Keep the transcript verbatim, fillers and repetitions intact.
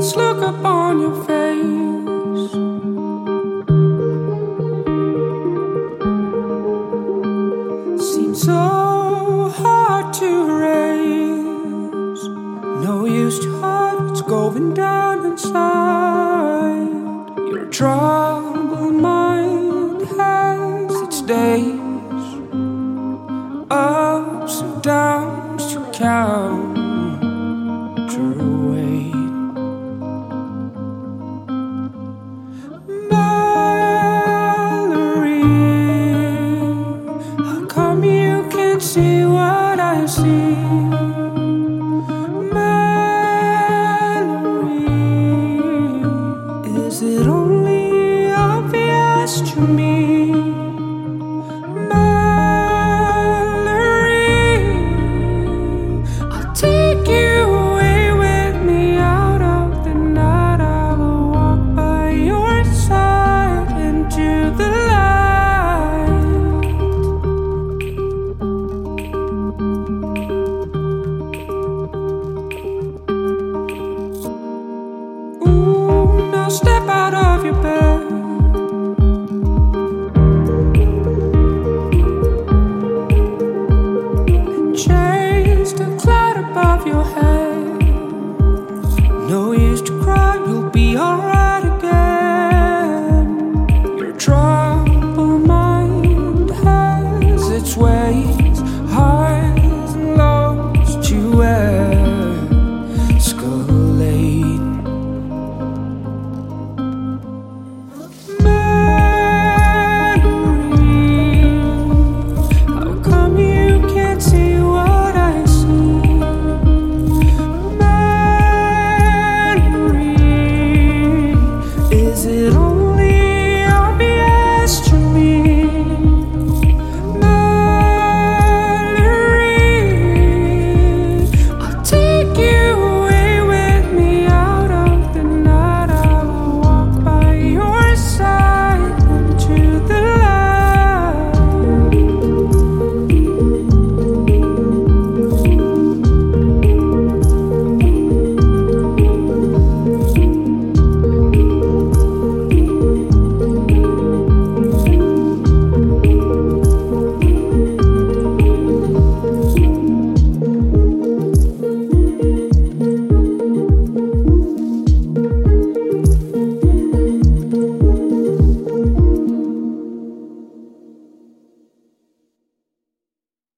this look upon your face. Seems so hard to erase. No use to hide what's going down inside. Your troubled mind has its days, ups and downs to counter away. Mallory, how come you can't see what I see?